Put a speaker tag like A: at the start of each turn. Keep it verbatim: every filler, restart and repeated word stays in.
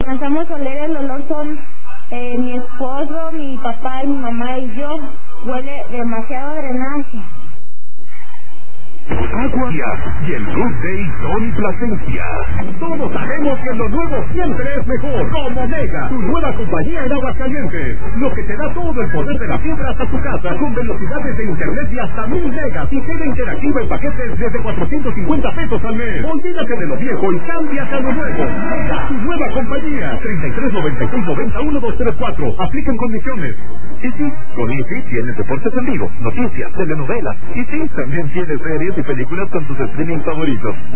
A: alcanzamos a oler el olor son eh, mi esposo, mi papá y mi mamá y yo. Huele demasiado a drenaje.
B: Agua y el Good Day son Plasencia. Todos sabemos que lo nuevo siempre es mejor. Como Mega, tu nueva compañía en Aguascalientes. Lo que te da todo el poder de la fibra hasta tu casa, con velocidades de internet de hasta mil megas y tele interactiva en paquetes desde cuatrocientos cincuenta pesos al mes. Olvídate de lo viejo y cámbiate a lo nuevo. Mega, tu nueva compañía. treinta y tres noventa y seis noventa uno dos tres cuatro. Aplican condiciones. Y sí, con Easy tienes deportes en vivo, noticias, telenovelas. Y sí, también tienes series y películas con tus streaming favoritos.